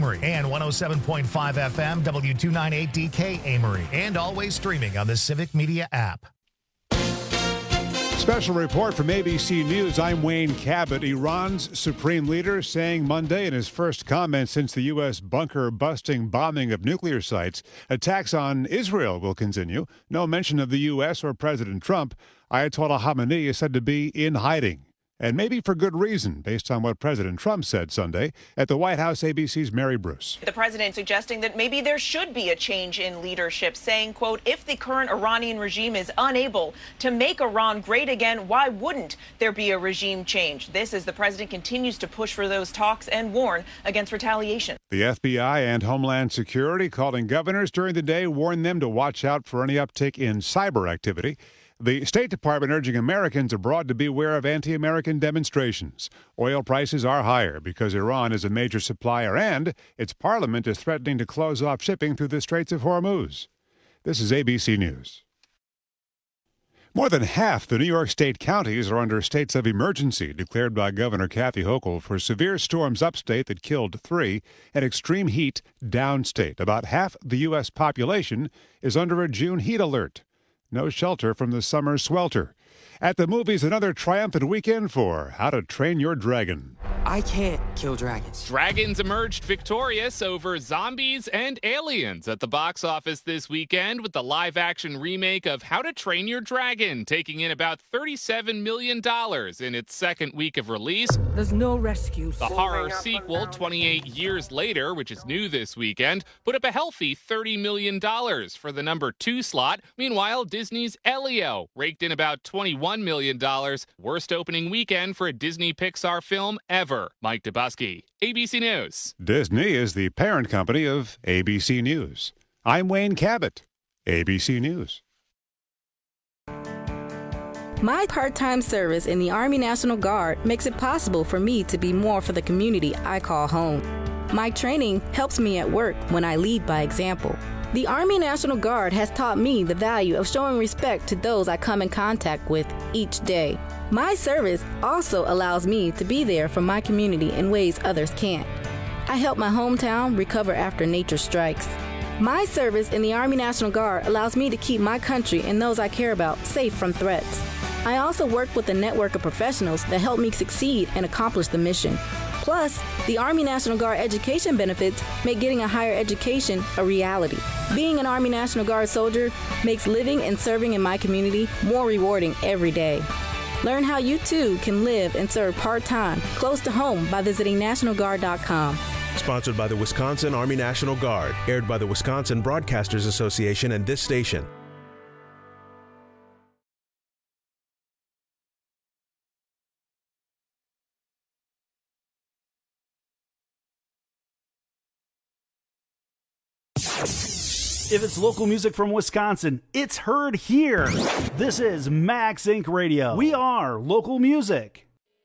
Amory, and 107.5 FM W298DK Amory, and always streaming on the Civic Media app. Special report from ABC News. I'm Wayne Cabot. Iran's supreme leader saying Monday in his first comment since the U.S. bunker-busting bombing of nuclear sites, attacks on Israel will continue. No mention of the U.S. or President Trump. Ayatollah Khamenei is said to be in hiding. And maybe for good reason, based on what President Trump said Sunday at the White House. ABC's Mary Bruce. The president suggesting that maybe there should be a change in leadership, saying, quote, if the current Iranian regime is unable to make Iran great again, why wouldn't there be a regime change? This as the president continues to push for those talks and warn against retaliation. The FBI and Homeland Security calling governors during the day, warned them to watch out for any uptick in cyber activity. The State Department urging Americans abroad to beware of anti-American demonstrations. Oil prices are higher because Iran is a major supplier and its parliament is threatening to close off shipping through the Straits of Hormuz. This is ABC News. More than half the New York State counties are under states of emergency declared by Governor Kathy Hochul for severe storms upstate that killed 3 and extreme heat downstate. About half the U.S. population is under a June heat alert. No shelter from the summer swelter. At the movies, another triumphant weekend for How to Train Your Dragon. I can't kill dragons. Dragons emerged victorious over zombies and aliens at the box office this weekend with the live-action remake of How to Train Your Dragon, taking in about $37 million in its second week of release. There's no rescue. The horror sequel, 28 years later, which is new this weekend, put up a healthy $30 million for the number 2 slot. Meanwhile, Disney's Elio raked in about $21 million. Worst opening weekend for a Disney Pixar film ever. Mike Dubusky, ABC News. Disney is the parent company of ABC News. I'm Wayne Cabot, ABC News. My part-time service in the Army National Guard makes it possible for me to be more for the community I call home. My training helps me at work when I lead by example. The Army National Guard has taught me the value of showing respect to those I come in contact with each day. My service also allows me to be there for my community in ways others can't. I help my hometown recover after nature strikes. My service in the Army National Guard allows me to keep my country and those I care about safe from threats. I also work with a network of professionals that help me succeed and accomplish the mission. Plus, the Army National Guard education benefits make getting a higher education a reality. Being an Army National Guard soldier makes living and serving in my community more rewarding every day. Learn how you too can live and serve part-time close to home by visiting NationalGuard.com. Sponsored by the Wisconsin Army National Guard. Aired by the Wisconsin Broadcasters Association and this station. If it's local music from Wisconsin, it's heard here. This is Max Inc. Radio. We are local music.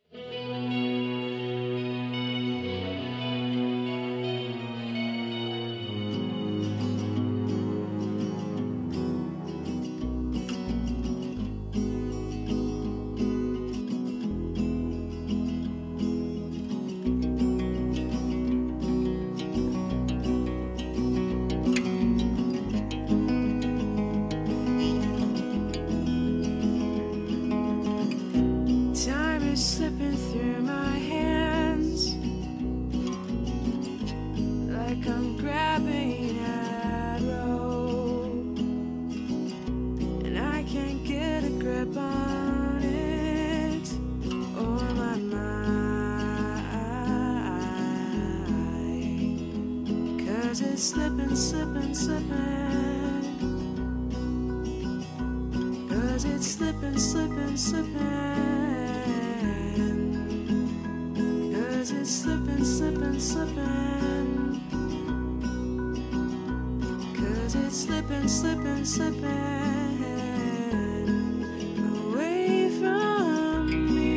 Slipping, slipping, slipping. 'Cause it's slipping, slipping, slipping. 'Cause it's slipping, slipping, slipping. 'Cause it's slipping, slipping, slipping. Away from me.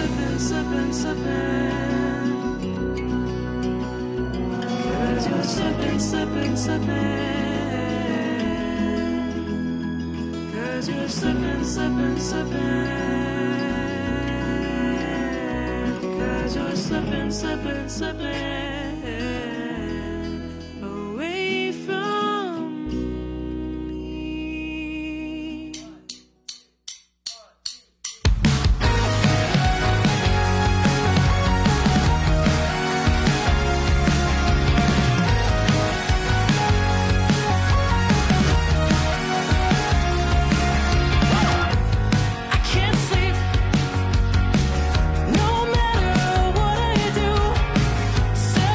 slipping, slipping, slipping. 'Cause you're slipping, slipping, slipping. 'Cause you're slipping, slipping, slipping. 'Cause you're slipping, slipping, slipping away from me. I can't sleep, no matter what I do.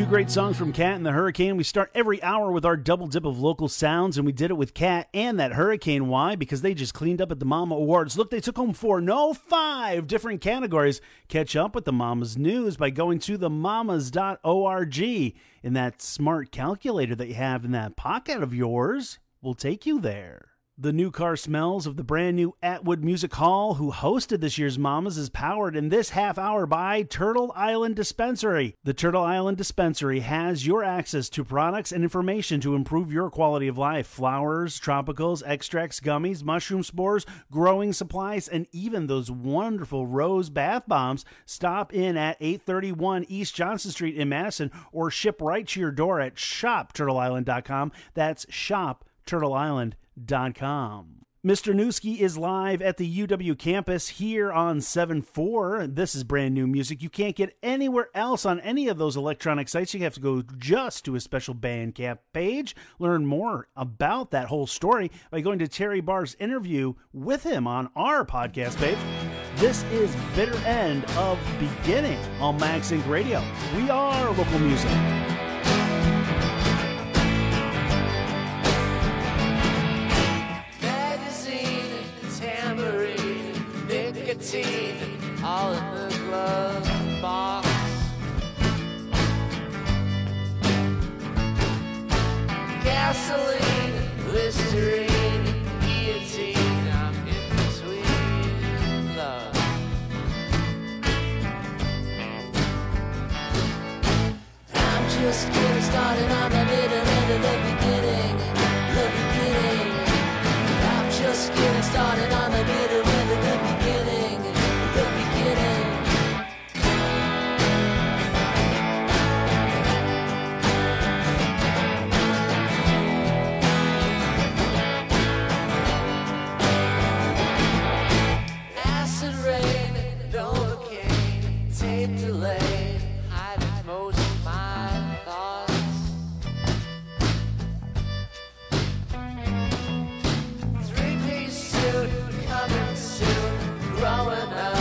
great songs from Cat and the Hurricane. We start every hour with our double dip of local sounds, and we did it with Cat and that Hurricane. Why? Because they just cleaned up at the Mama Awards. Look, they took home 5 different categories. Catch up with the Mamas news by going to themamas.org, and that smart calculator that you have in that pocket of yours will take you there. The new car smells of the brand new Atwood Music Hall, who hosted this year's Mamas, is powered in this half hour by Turtle Island Dispensary. The Turtle Island Dispensary has your access to products and information to improve your quality of life. Flowers, tropicals, extracts, gummies, mushroom spores, growing supplies, and even those wonderful rose bath bombs. Stop in at 831 East Johnson Street in Madison or ship right to your door at shopturtleisland.com. That's shopturtleisland.com. Mr. Newski is live at the UW campus here on 7-4. This is brand new music you can't get anywhere else on any of those electronic sites. You have to go just to a special Bandcamp page. Learn more about that whole story by going to Terry Barr's interview with him on our podcast page. This is Bitter End of Beginning on Max Inc. Radio. We are local music. All in the glove box. Gasoline, Listerine, guillotine. I'm in between love. I'm just getting started on the middle end of the beginning. The beginning. I'm just getting started on the middle end of the beginning. The beginning. Acid rain, Novocaine, tape delay, hiding most of my thoughts. 3-piece suit, coming soon, growing up.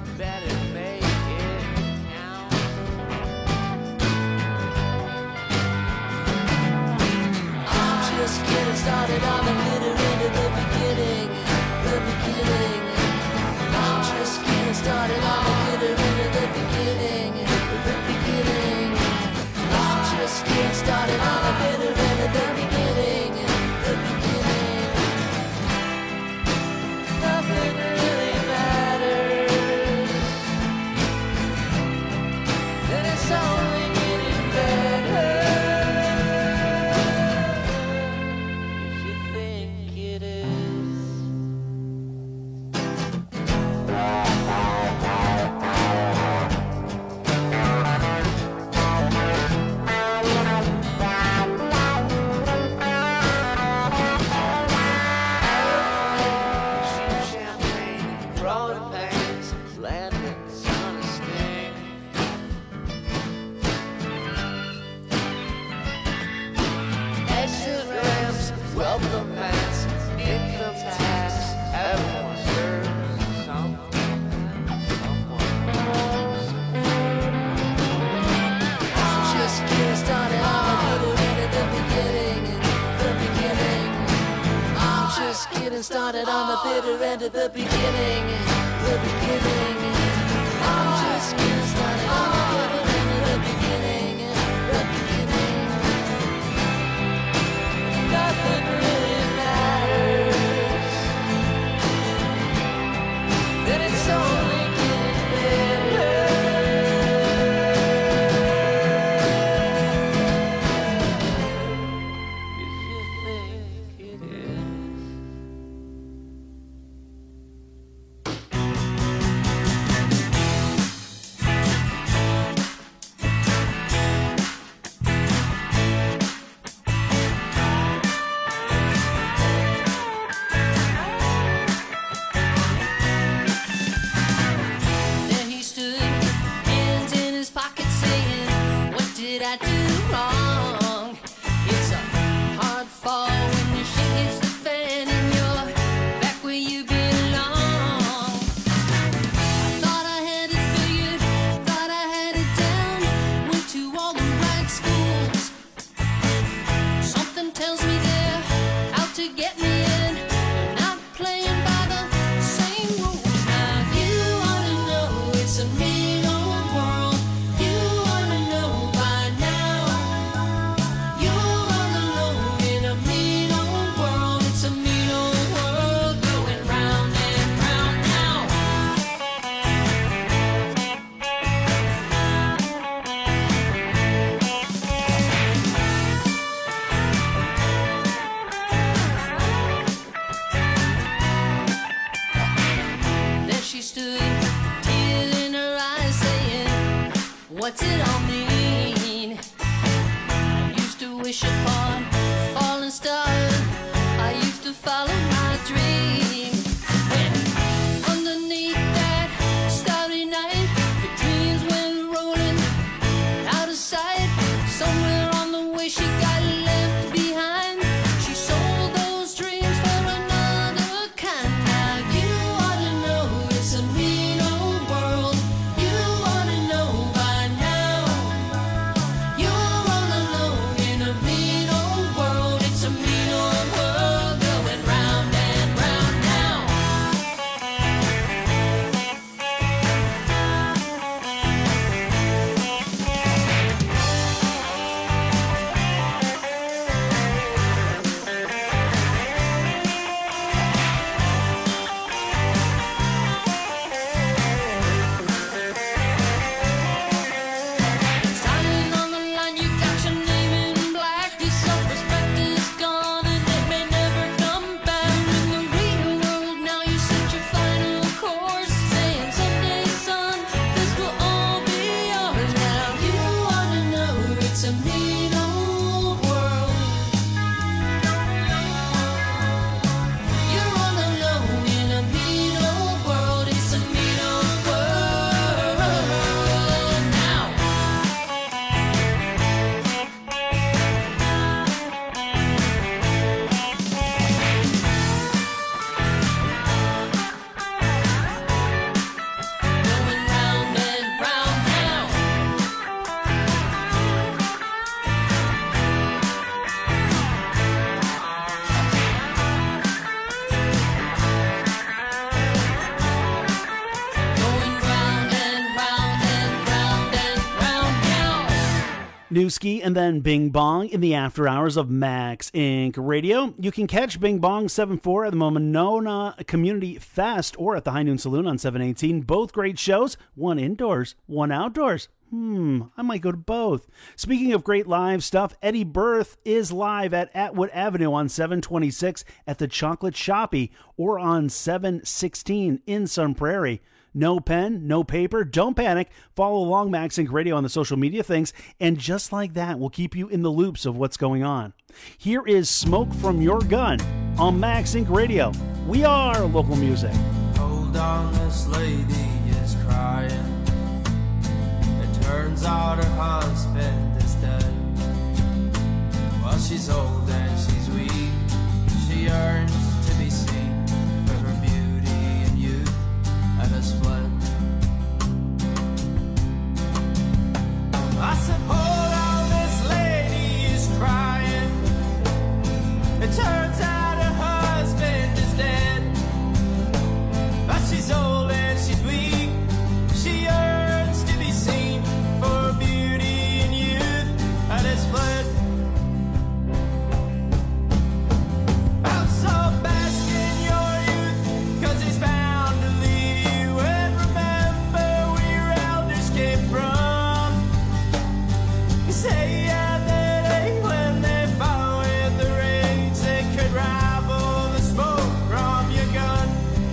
Started on the bitter end of the beginning, the beginning. I'm just getting started on the bitter end of the beginning, the beginning. I'm just getting started on the bitter end of the beginning, the beginning. Nothing really matters, and it's only getting better. Started on the bitter end of the beginning, the beginning. I'm just getting started on the bitter end of the beginning, the beginning. Nothing really matters, and it's only getting better. If you think it is. Newski and then Bing Bong in the after hours of Max Inc. Radio. You can catch Bing Bong 7-4 at the Monona Community Fest or at the High Noon Saloon on 718. Both great shows, one indoors, one outdoors. I might go to both. Speaking of great live stuff, Eddie Berth is live at Atwood Avenue on 726 at the Chocolate Shoppy or on 716 in Sun Prairie. No pen, no paper, don't panic. Follow along Max Inc. Radio on the social media things, and just like that, we'll keep you in the loops of what's going on. Here is Smoke from Your Gun on Max Inc. Radio. We are local music. Hold on, this lady is crying. Turns out her husband is dead. Well, she's old and she's weak. She yearns to be seen for her beauty and youth and a split. I said, hold on, this lady is crying. It turns out her husband is dead. But she's old and she's weak. She yearns to be seen for beauty and youth at its split. I'm so bask in your youth, 'cause he's bound to leave you. And remember where your elders came from. You say yeah, that day when they fought with the rage, they could rival the smoke from your gun.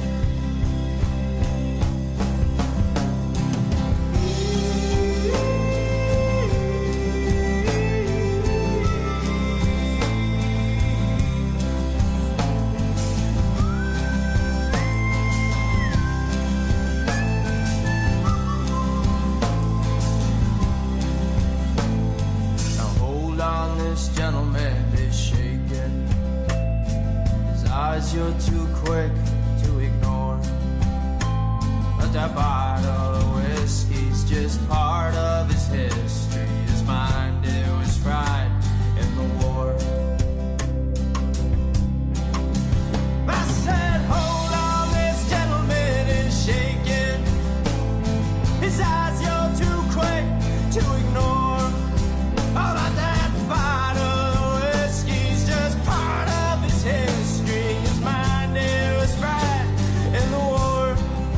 This gentleman is shaking. His eyes you're too quick to ignore. But that bottle of whiskey's just part of his history. His mind, it was fried in the war. I said, hold on, this gentleman is shaking. His eyes you're too quick to ignore. All of that bottle of whiskey's just part of his history. His mind, it was fried in the war.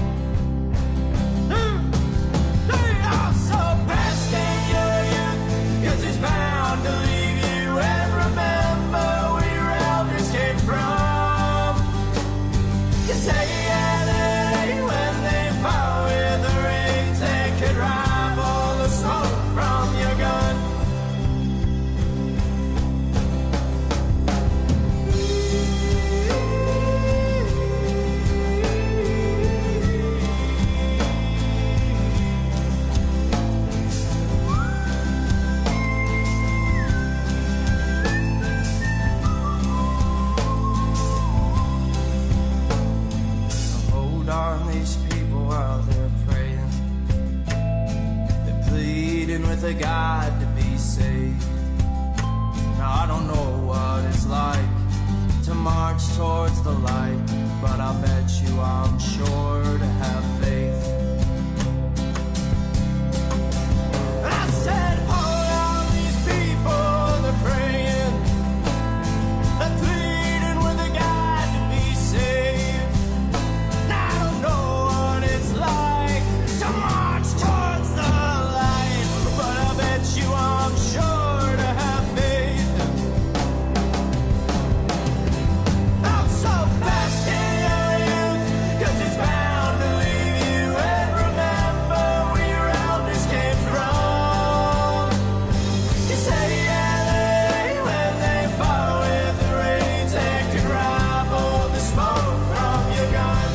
I'm so past in your youth, 'cause he's bound to leave you. And remember where your elders came from. You say yeah, that ain't when they fought with the rage. They could rival the smoke from your gun. These people out there praying, they're pleading with a God to be saved. Now I don't know what it's like to march towards the light, but I bet you I'm sure to have faith. I said, hold on, these people, they're praying, they're pleading with a God to be saved. Like to march towards the light, but I bet you I'm sure to have faith. I'm so fast in your youth, 'cause it's bound to leave you. And remember where your elders came from. You say yeah, they, when they fought with the rage, they could rival the smoke from your gun.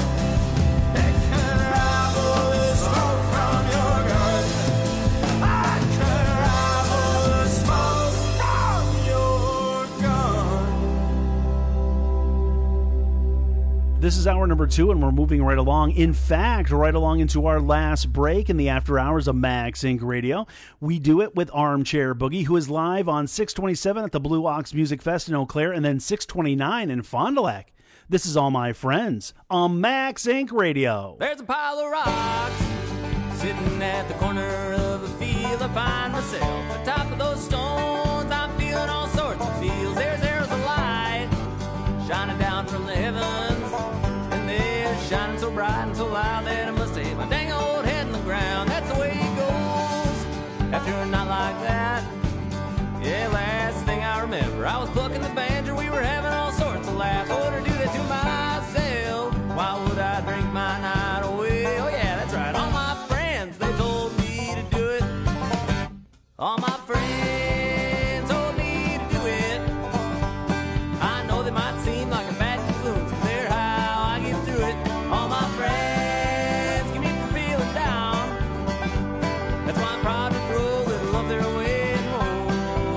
This is hour number 2, and we're moving right along. In fact, right along into our last break in the after hours of Max Inc. Radio. We do it with Armchair Boogie, who is live on 627 at the Blue Ox Music Fest in Eau Claire, and then 629 in Fond du Lac. This is All My Friends on Max Inc. Radio. There's a pile of rocks sitting at the corner of a field. field, I find myself atop of those stones. I'm feeling all sorts of feels. There's a light shining down from the heavens, and they're shining so bright and so loud that I must hit my dang old head in the ground. That's the way it goes after a night like that. Yeah, last thing I remember, I was plucking the banjo, we were having all sorts of laughs. I wouldn't do that to myself. Why would I drink my night away? Oh yeah, that's right. All my friends, they told me to do it. All my friends told me to do it. I know they might seem like a bad influence, but they're how I get through it. All my friends keep me from feeling down. That's why I'm proud to throw a little of their way and roll.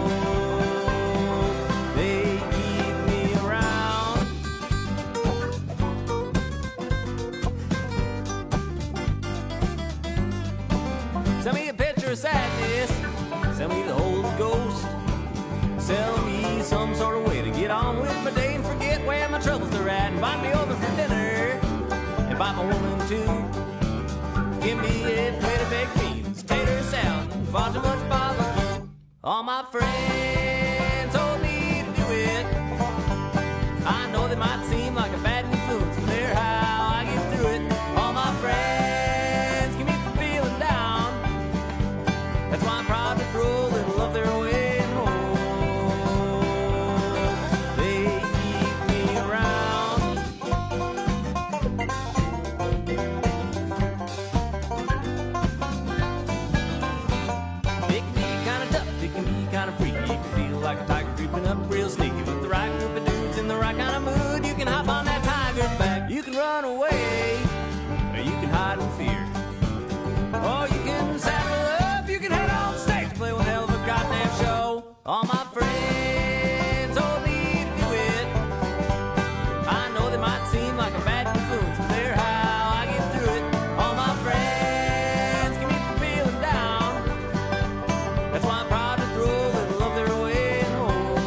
They keep me around. Send me a picture of sadness. Send me the Holy Ghost. Sell me some sort of way to get on with my day and forget where my troubles are at. Invite me over for dinner. Invite my woman too. Give me a plate of baked beans, tater salad, and far too much barbecue. All my friends told me to do it. I know they might seem like a bad influence, but they're how I get through it. All my friends keep me from feeling down. That's why I'm proud to throw a little of their way and hold. They keep me around. It can be kind of tough, it can be kind of freaky. It can feel like a tiger creeping up real sneaky. With the right group of dudes in the right kind of mood, you can hop on that tiger's back. You can run away, or you can hide in fear. Or you can saddle up, you can head on stage, play one hell of a goddamn show. All my friends told me to do it. I know they might seem like a bad influence, but they're how I get through it. All my friends keep me from feeling down. That's why I'm proud to throw a little of their way and hold.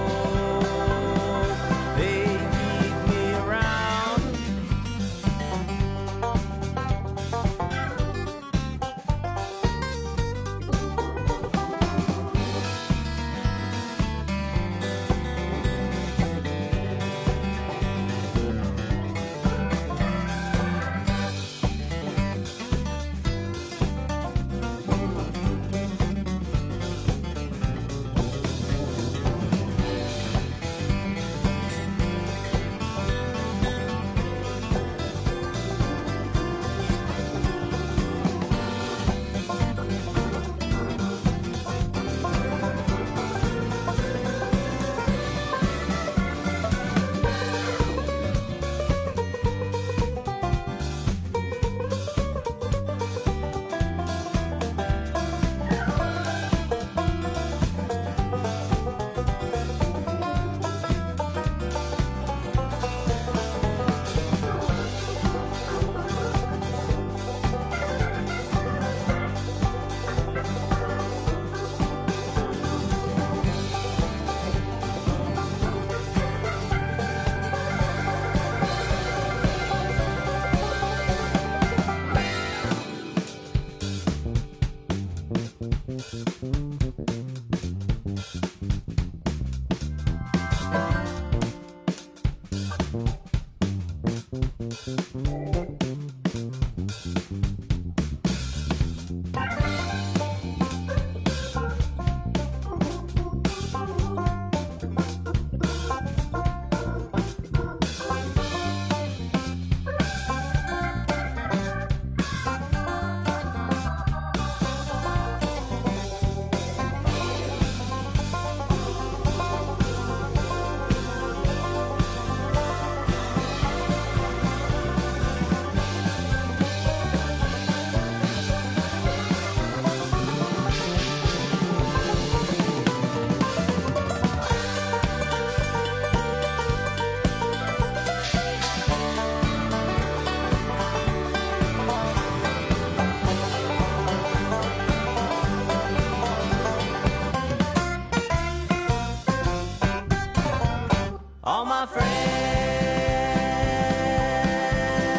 They keep me around.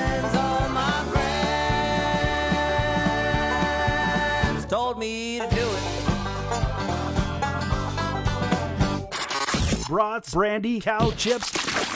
told me to do brats, brandy, cow chips,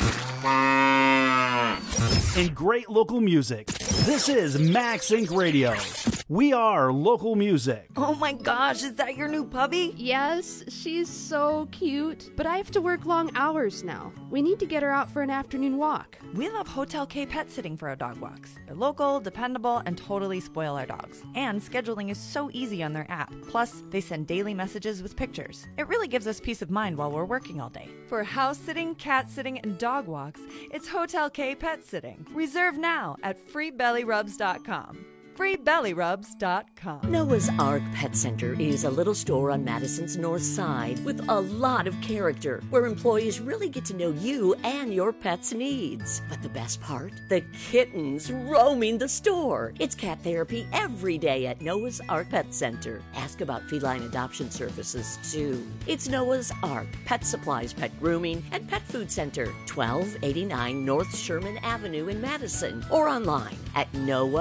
and great local music. This is Max Inc. Radio. We are local music. Oh my gosh, is that your new puppy? Yes, she's so cute. But I have to work long hours now. We need to get her out for an afternoon walk. We love Hotel K Pet Sitting for our dog walks. They're local, dependable, and totally spoil our dogs. And scheduling is so easy on their app. Plus, they send daily messages with pictures. It really gives us peace of mind while we're working all day. For house sitting, cat sitting, and dog walks, it's Hotel K Pet Sitting. Reserve now at freebellyrubs.com. freebellyrubs.com. Noah's Ark Pet Center is a little store on Madison's north side with a lot of character, where employees really get to know you and your pet's needs. But the best part? The kittens roaming the store. It's cat therapy every day at Noah's Ark Pet Center. Ask about feline adoption services, too. It's Noah's Ark Pet Supplies, Pet Grooming, and Pet Food Center, 1289 North Sherman Avenue in Madison, or online at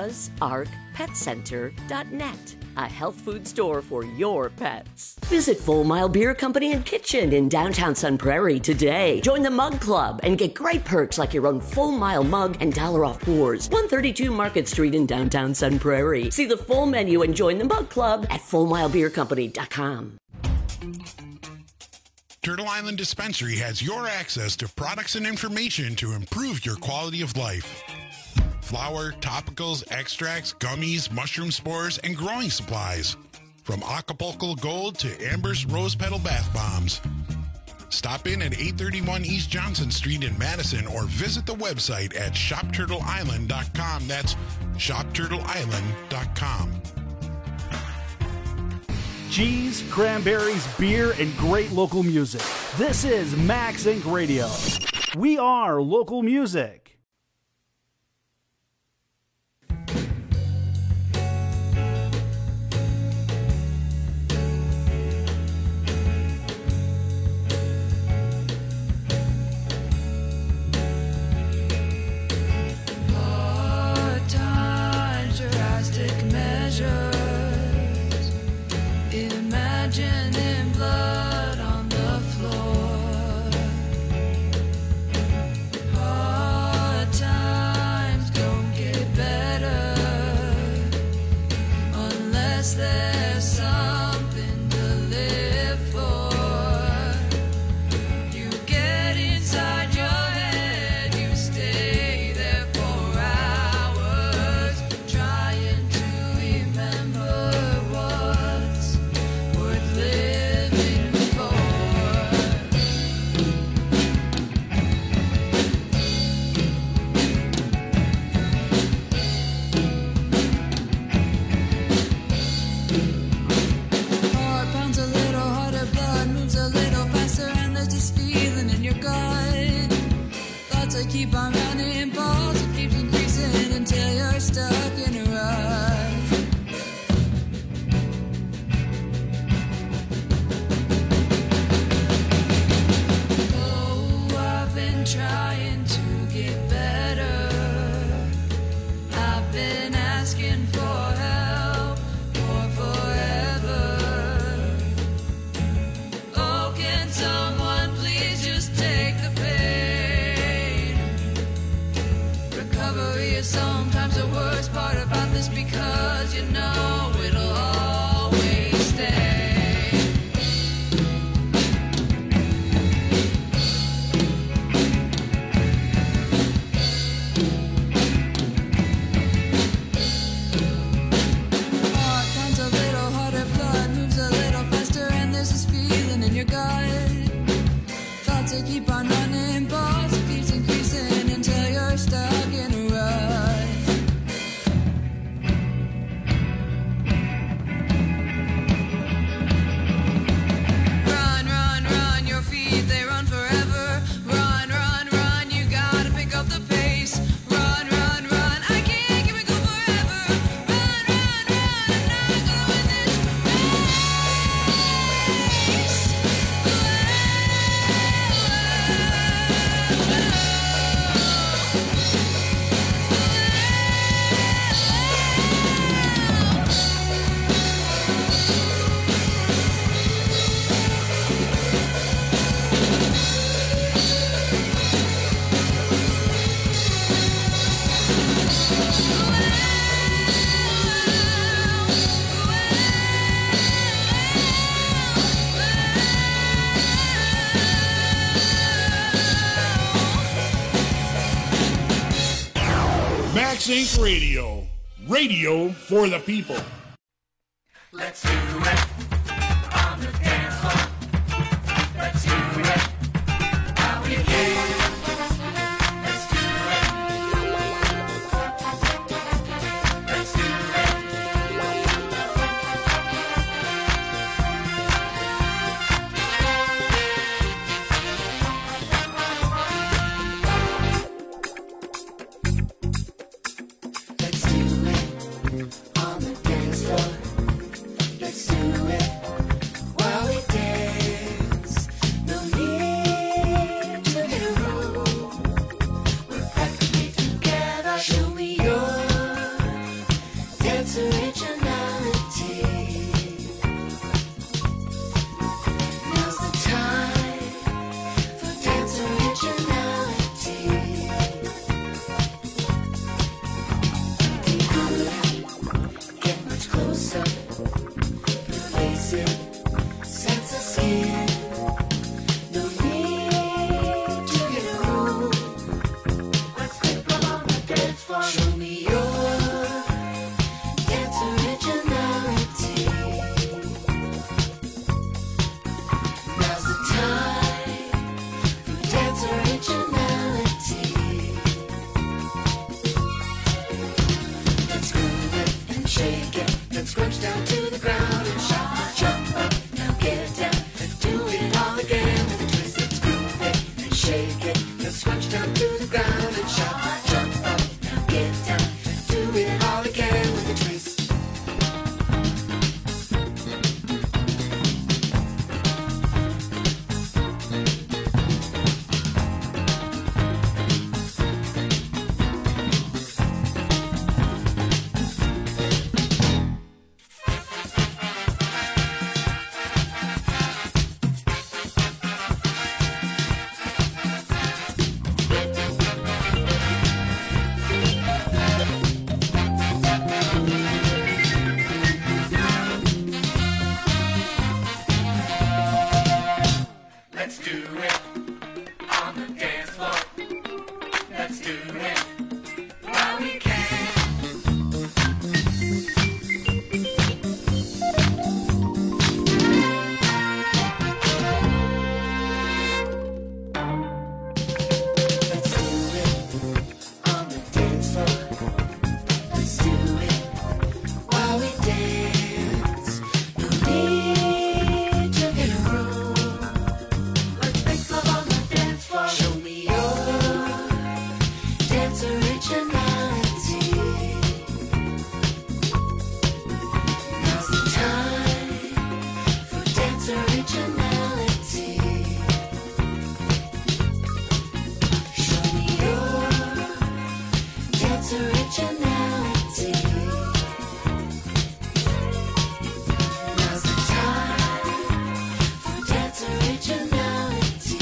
noahsarkpetcenter.net. A health food store for your pets. Visit Full Mile Beer Company and Kitchen in downtown Sun Prairie today. Join the Mug Club and get great perks like your own Full Mile mug and $1 off pours. 132 Market Street in downtown Sun Prairie. See the full menu and join the Mug Club at FullMileBeerCompany.com. Turtle Island Dispensary has your access to products and information to improve your quality of life. Flour, topicals, extracts, gummies, mushroom spores, and growing supplies. From Acapulco Gold to Amber's Rose Petal Bath Bombs. Stop in at 831 East Johnson Street in Madison or visit the website at shopturtleisland.com. That's shopturtleisland.com. Cheese, cranberries, beer, and great local music. This is Max Inc. Radio. We are local music. Imagining blood on the floor. Hard times don't get better unless there's something to live for. You get inside your head, you stay there for hours, trying to remember what's worth living for. Heart pounds a little harder, blood moves a little faster, and there's this feeling in your gut. Thoughts that keep on running, balls that keeps increasing until you're stuck in a rut. Oh, I've been trying to get better. I've been asking for help for forever. Oh, can someone please just take the pain? Recovery is sometimes the worst part about this, because you know it'll always stay. Heart pounds a little harder, blood moves a little faster, and there's this feeling in your gut. Thoughts that keep on running, balls that keeps increasing until you're stuck in a rut. Run, run, run, your feet, they run forever. Run, run, run, you gotta pick up the pace. Run, run, run, I can't keep it going forever. Run, run, run, I'm not gonna win this race. Max Inc. Radio. Radio for the people. Let's do it on the dance floor. Let's do it while we can. Let's do it. Let's do it. Let's do it on the dance floor. Let's do it while we dance. No need to hit a room. We're practically together. Show me your dance originality. Now's the time for dance originality. Be good, get much closer. Face it, sense of skin. No need to get a room. Let's pick up on the dance floor. Show me your dance originality. Now's the time for dance originality. Let's groove it and shake it. Let's crunch down to the ground and shout. Jump up, now get down, and do it all again with a twist. Let's groove it and shake it. Let's crunch down to the ground and shout. Jump up, now get down, and do it all again with a twist. Let's do it on the dance floor. Let's do it while we can. Let's do it on the dance floor. Let's do it while we dance. No need to hit a room. Let's make love on the dance floor. Show me your dance originality. Now's the time for dance originality. Show me your dance originality. Now's the time for dance originality.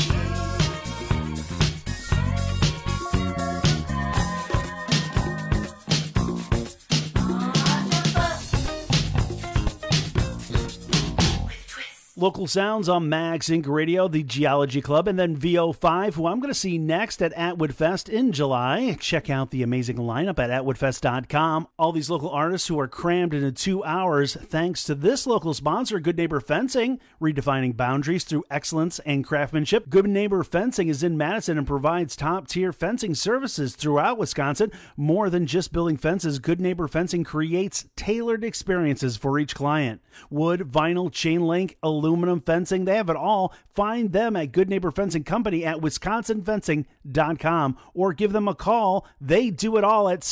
Local sounds on Max Inc. Radio, the Geology Club, and then VO5, who I'm going to see next at Atwood Fest in July. Check out the amazing lineup at atwoodfest.com. All these local artists who are crammed into 2 hours thanks to this local sponsor, Good Neighbor Fencing, redefining boundaries through excellence and craftsmanship. Good Neighbor Fencing is in Madison and provides top-tier fencing services throughout Wisconsin. More than just building fences, Good Neighbor Fencing creates tailored experiences for each client. Wood, vinyl, chain link, aluminum fencing, they have it all. Find them at Good Neighbor Fencing Company at wisconsinfencing.com or give them a call. They do it all at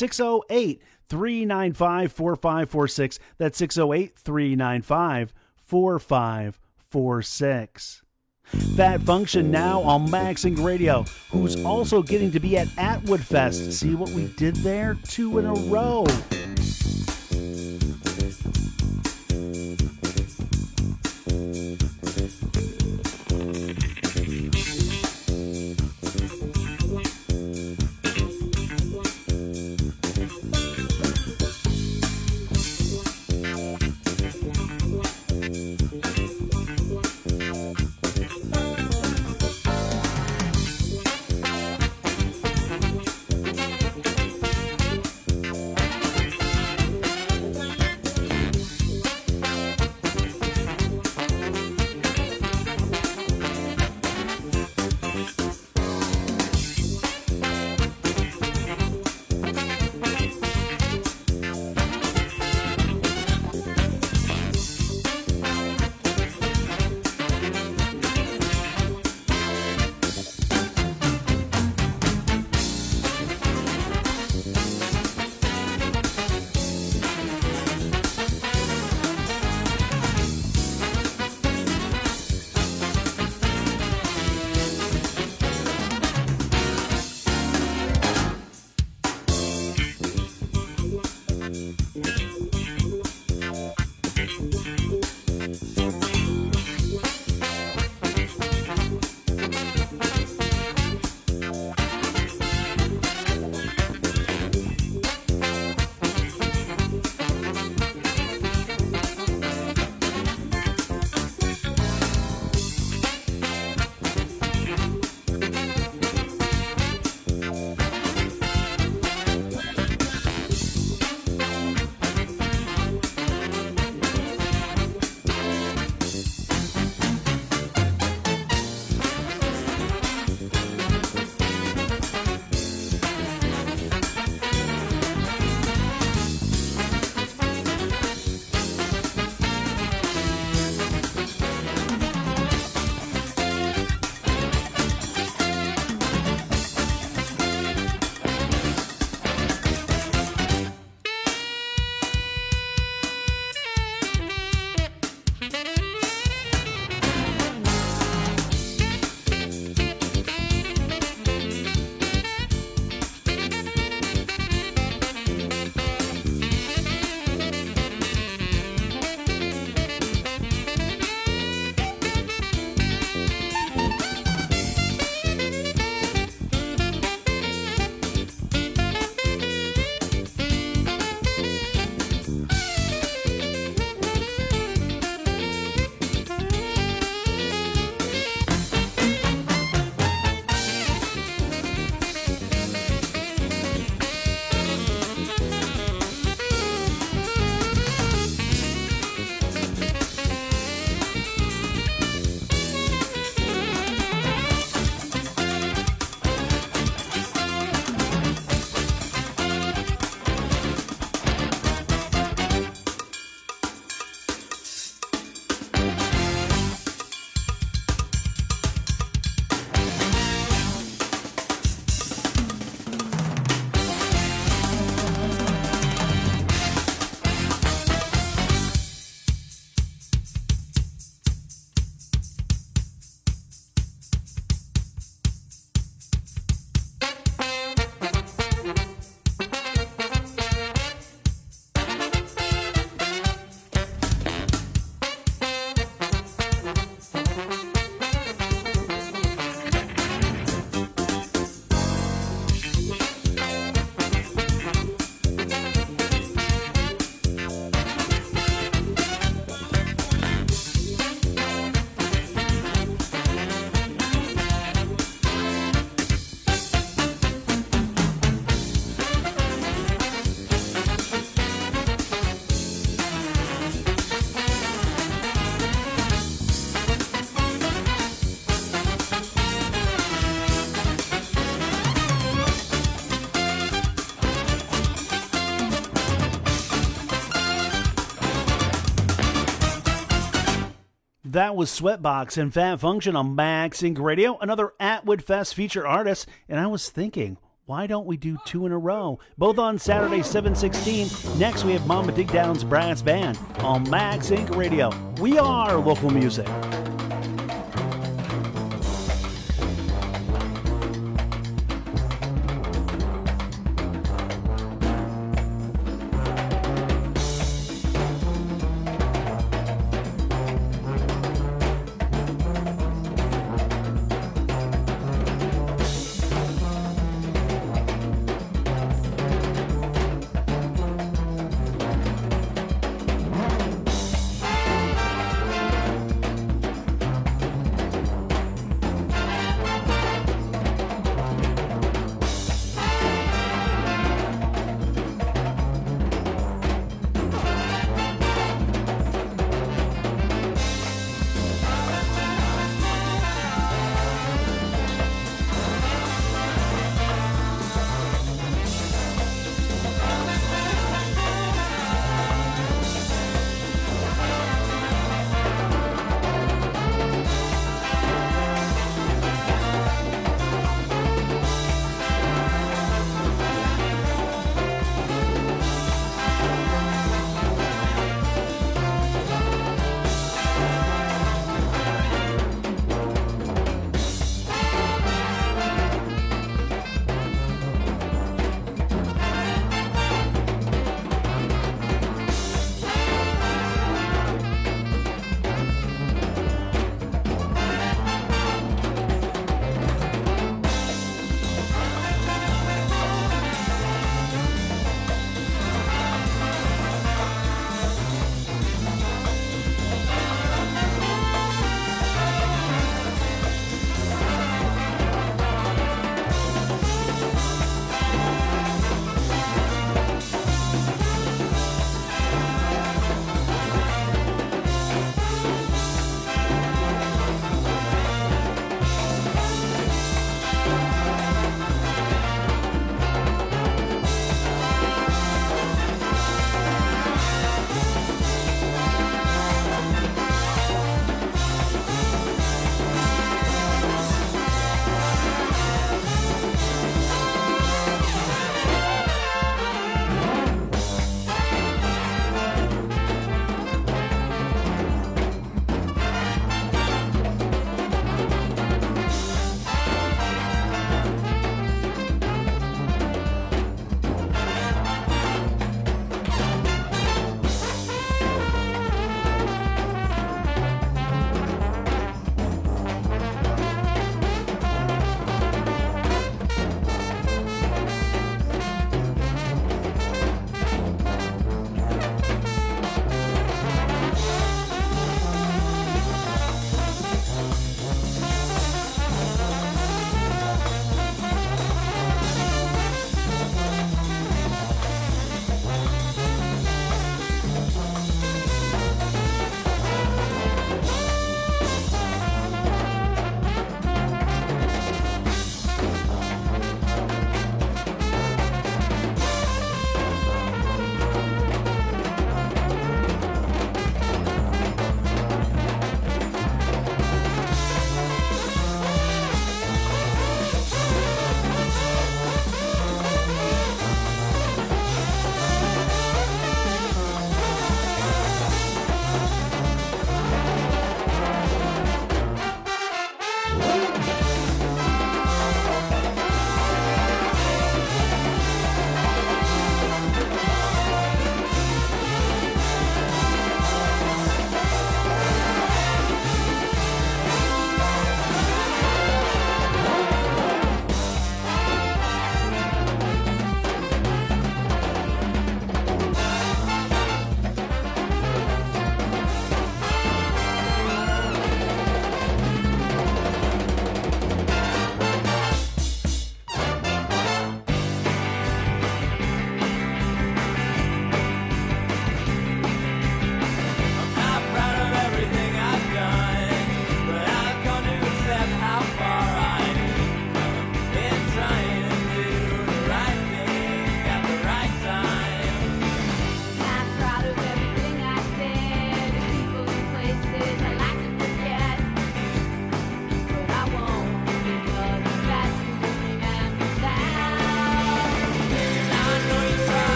608-395-4546. That's 608-395-4546. That function now on Max Inc. Radio, who's also getting to be at Atwood Fest. See what we did there? 2 in a row. That was Sweatbox and Fat Function on Max Inc. Radio, another Atwood Fest feature artist. And I was thinking, why don't we do 2 in a row? Both on Saturday, 7/16. Next, we have Mama Dig Down's Brass Band on Max Inc. Radio. We are local music.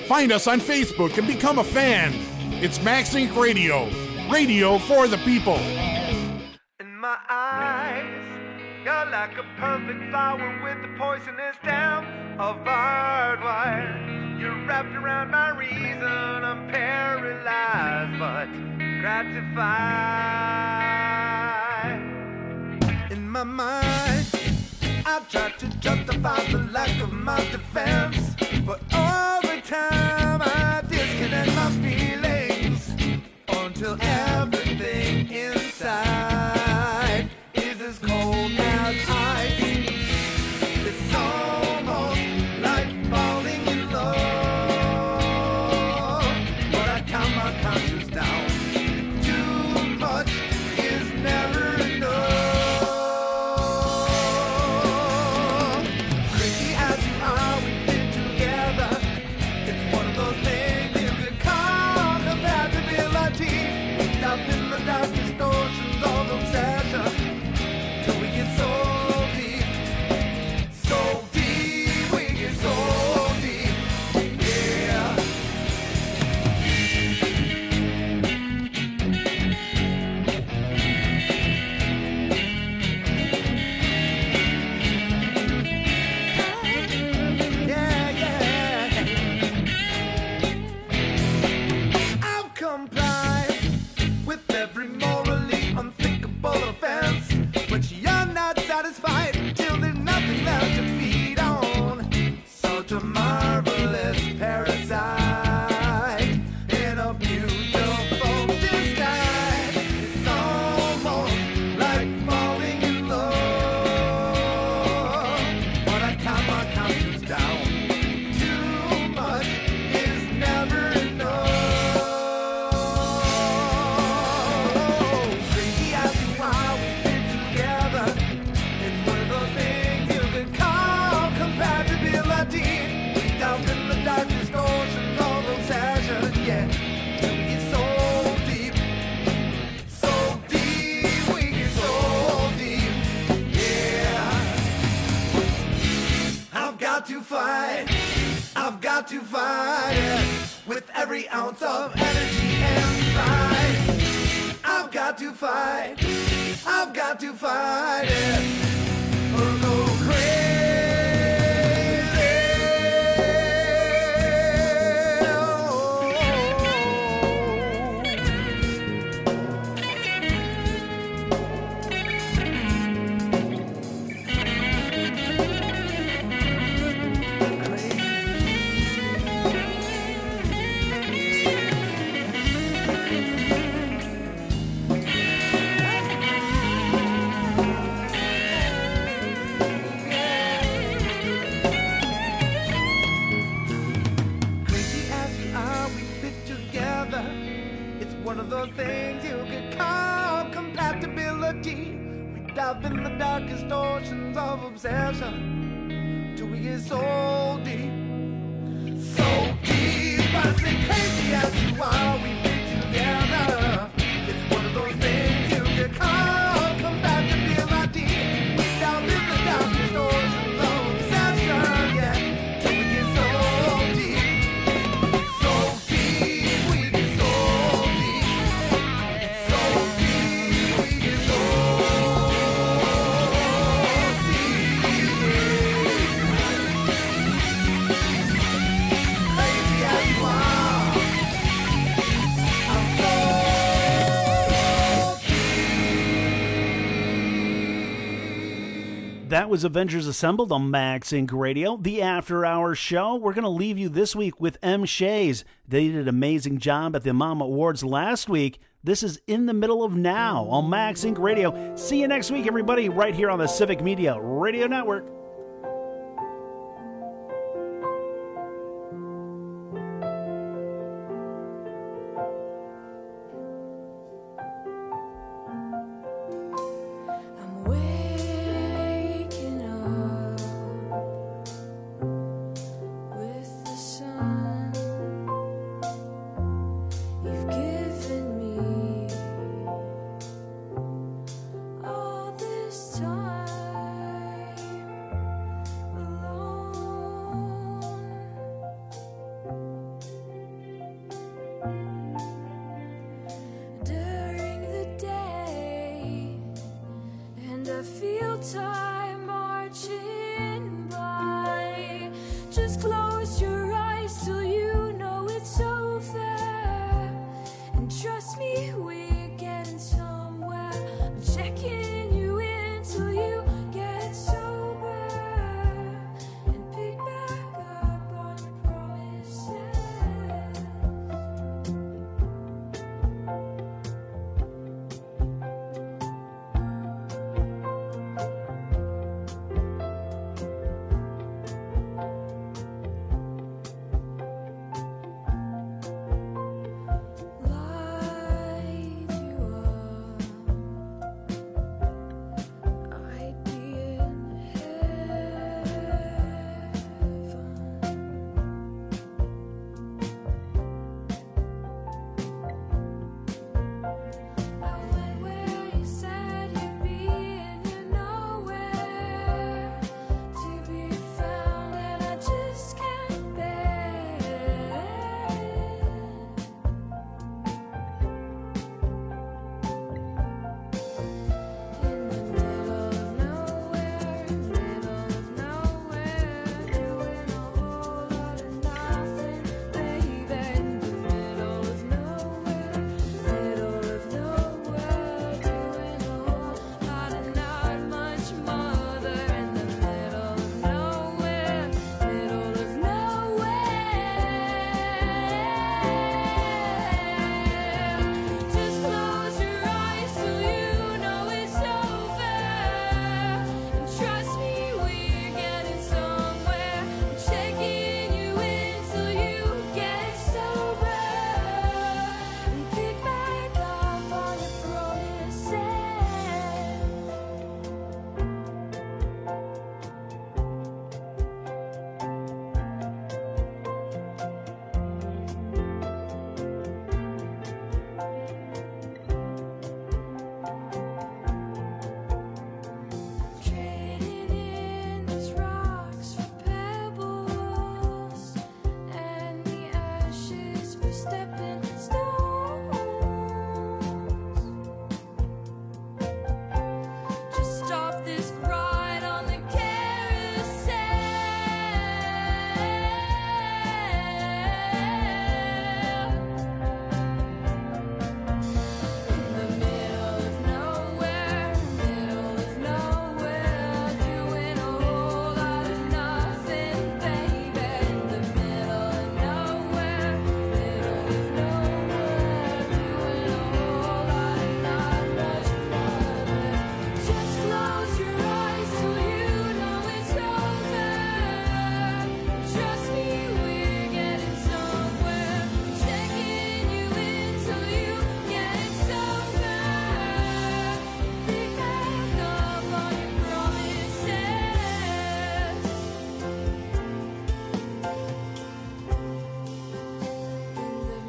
Find us on Facebook and become a fan. It's Max Inc. Radio. Radio for the people. In my eyes, you're like a perfect flower with the poisonous stem of barbed wire. You're wrapped around my reason. I'm paralyzed but gratified. In my mind, I've tried to justify the lack of my defense, but all the time I disconnect my feelings until everything inside is as cold as ice. It's almost like falling in love, but I count my conscience down. Too much is never enough. Crazy as you are, we've been together. It's one of those things you could call compatibility. Up in the darkest oceans of obsession, till we get so deep, we get so deep, yeah. I've complied with every morally unthinkable offense, but you're not satisfied until there's nothing left to feed on. Such a marvelous parasite in a beautiful disguise. It's almost like falling in love, but I count my conscience down. Too much is never enough. Crazy as you are, we've been together. It's one of those things you could call compatibility. Down in the darkest oceans of obsession, yeah. Till we get so deep, we get so deep, yeah. I've got to fight it with every ounce of energy and pride. I've got to fight it or go crazy as you are, we fit together. It's one of those things you could call compatibility. We dive in the darkest oceans of obsession till we get so deep, I say crazy as you are, we fit together. It's one of those things you could call compatibility. We dive in the darkest oceans of obsession, yeah, till we get so deep, we get so deep, we get so crazy as you are. I'm so That was Avengers Assembled on Max Inc. Radio, the After Hours show. We're going to leave you this week with M. Shays. They did an amazing job at the Mama Awards last week. This is In the Middle of Now on Max Inc. Radio. See you next week, everybody, right here on the Civic Media Radio Network. Waking up with the sun. You've given me all this time. time marching by. Just close your eyes till you know it's over. And trust me, we're getting somewhere. I'm checking you in till you get sober. And pick back up on your promises. Light you up, I'd be in I went where you said you'd be, and you're nowhere to be found, and I just can't bear it. In the middle of nowhere, doing a whole lot of nothing, baby. In the middle of nowhere, doing a whole lot of not much mother. In the middle of nowhere, just close your eyes till you know it's over. And trust me, we're getting somewhere. I'm checking you in till you get sober. And pick back up on your promises. Trading in these rocks for pebbles, and the ashes for stepping stones. Just stop this ride on the carousel. In the middle of nowhere, doing a whole lot of nothing, baby. In the middle of nowhere, doing a whole lot of not much mother. Just close your eyes till you know it's over. Trust me, we're getting somewhere. Checking you in till you get sober. Pick back up on your promises.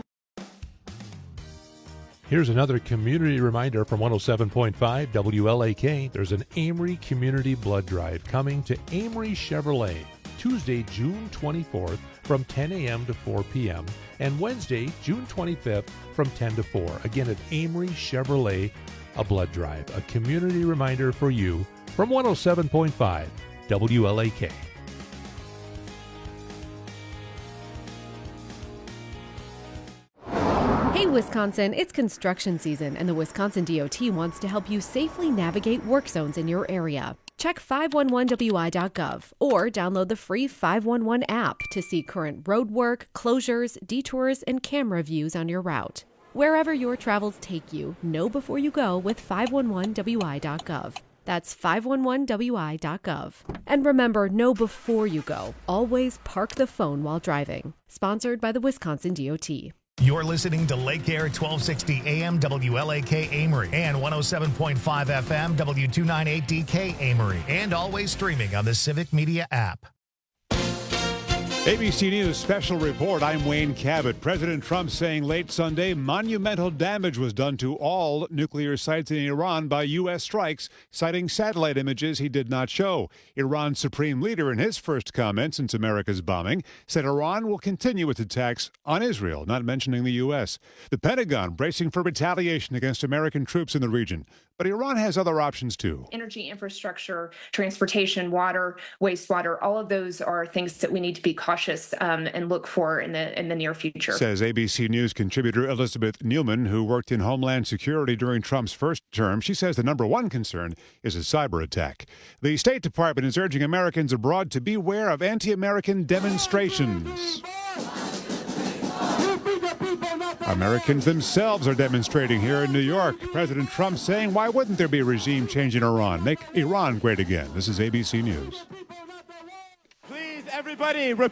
Here's another community reminder from 107.5 WLAK. There's an Amory Community Blood Drive coming to Amory Chevrolet Tuesday, June 24th from 10 a.m. to 4 p.m. and Wednesday, June 25th from 10 to 4. Again at Amory Chevrolet, a blood drive. A community reminder for you from 107.5 WLAK. Hey, Wisconsin, it's construction season, and the Wisconsin DOT wants to help you safely navigate work zones in your area. Check 511wi.gov or download the free 511 app to see current road work, closures, detours, and camera views on your route. Wherever your travels take you, know before you go with 511wi.gov. That's 511wi.gov. And remember, know before you go. Always park the phone while driving. Sponsored by the Wisconsin DOT. You're listening to Lake Air 1260 AM WLAK Amory and 107.5 FM W298DK Amory, and always streaming on the Civic Media app. ABC News special report. I'm Wayne Cabot. President Trump saying late Sunday monumental damage was done to all nuclear sites in Iran by U.S. strikes, citing satellite images he did not show. Iran's supreme leader, in his first comment since America's bombing, said Iran will continue its attacks on Israel, not mentioning the U.S. The Pentagon bracing for retaliation against American troops in the region. But Iran has other options, too. Energy infrastructure, transportation, water, wastewater, all of those are things that we need to be cautious and look for in the near future. Says ABC News contributor Elizabeth Newman, who worked in Homeland Security during Trump's first term. She says the number one concern is a cyber attack. The State Department is urging Americans abroad to beware of anti-American demonstrations. Americans themselves are demonstrating here in New York. President Trump saying, why wouldn't there be a regime change in Iran? Make Iran great again. This is ABC News. Please, everybody, repeat.